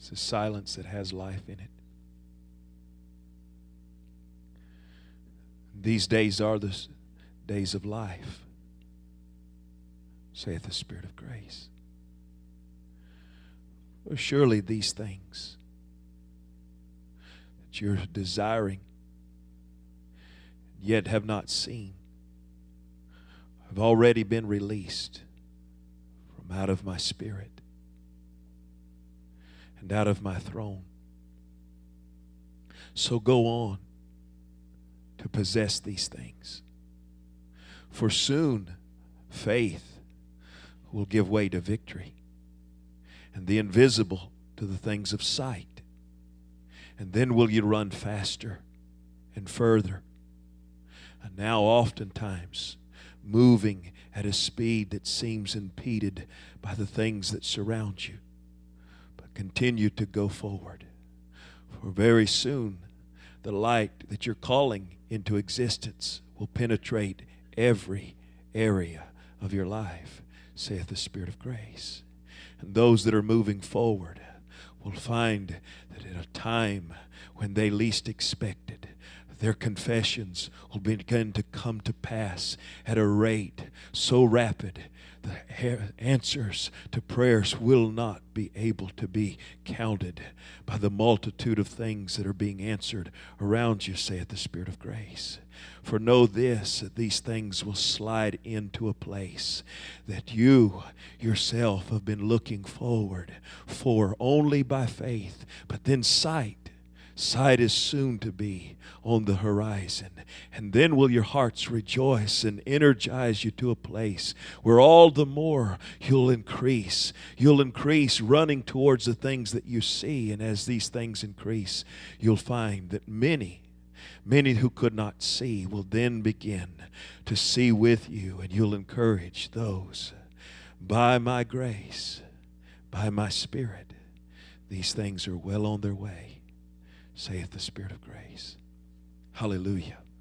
It's a silence that has life in it. These days are the days of life, saith the Spirit of grace. Well, surely these things that you're desiring yet have not seen have already been released from out of my spirit and out of my throne. So go on to possess these things. For soon faith will give way to victory, and the invisible to the things of sight. And then will you run faster and further. And now oftentimes moving at a speed that seems impeded by the things that surround you. But continue to go forward. For very soon the light that you're calling into existence will penetrate every area of your life, saith the Spirit of grace. And those that are moving forward will find that at a time when they least expected, their confessions will begin to come to pass at a rate so rapid the answers to prayers will not be able to be counted by the multitude of things that are being answered around you, saith the Spirit of grace. For know this, that these things will slide into a place that you yourself have been looking forward for only by faith, but then sight is soon to be on the horizon. And then will your hearts rejoice and energize you to a place where all the more you'll increase. You'll increase running towards the things that you see. And as these things increase, you'll find that many who could not see will then begin to see with you. And you'll encourage those. By my grace, by my Spirit, these things are well on their way, saith the Spirit of grace. Hallelujah.